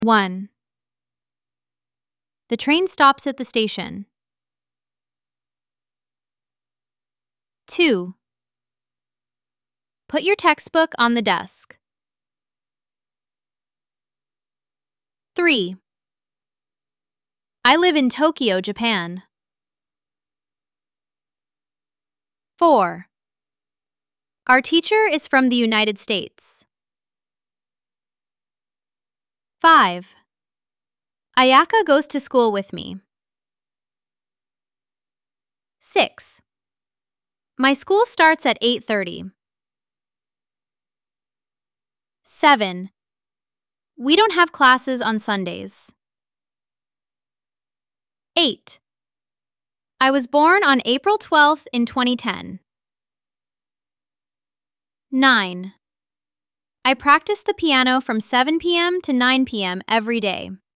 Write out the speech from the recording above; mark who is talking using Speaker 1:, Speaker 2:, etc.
Speaker 1: 1. The train stops at the station. 2. Put your textbook on the desk. 3. I live in Tokyo, Japan. 4. Our teacher is from the United States. 5. Ayaka goes to school with me. 6. My school starts at 8:30. 7. We don't have classes on Sundays. 8. I was born on April 12th in 2010. 9. I practice the piano from 7 p.m. to 9 p.m. every day.